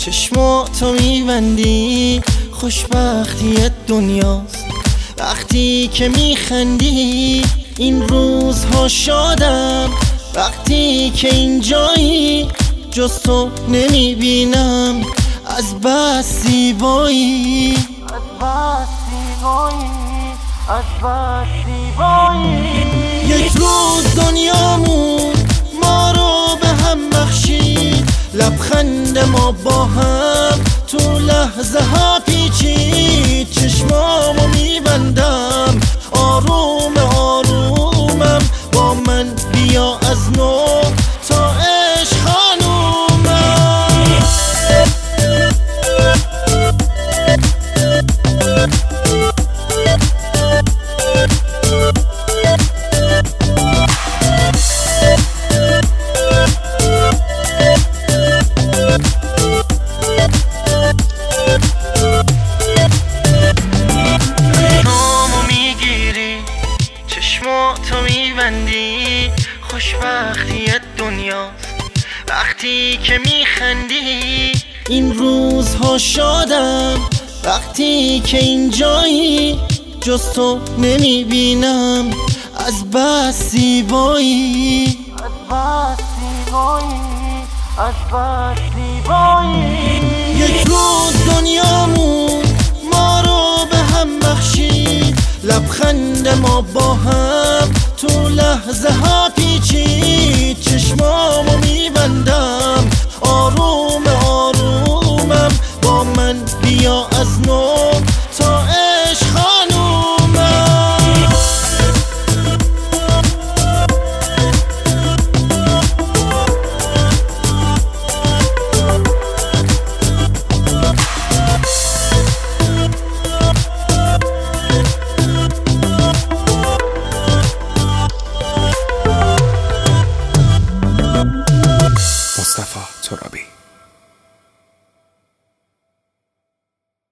چشماتو میبندی خوشبختی دنیاست، وقتی که میخندی این روزها شادم، وقتی که اینجایی جز تو نمیبینم از بس زیبایی، یک روز دنیامون ما رو به هم بخشید، لبخند ما با هم تو لحظه ها پیچید. چشمامو میبندم آروم آرومم، با من بیا از نو تا عشق خانومم. چشماتو میبندی خوشبختی دنیاست، وقتی که میخندی این روزها شادم، وقتی که اینجایی جز تو نمیبینم از بس زیبایی. یک روز دنیامون ما رو به هم بخشید، لبخند ما با هم تو لحظه ها پیچید. چشمامو میبندم آروم آرومم، با من بیا از نو تا عشق خانومم. مصطفی ترابی.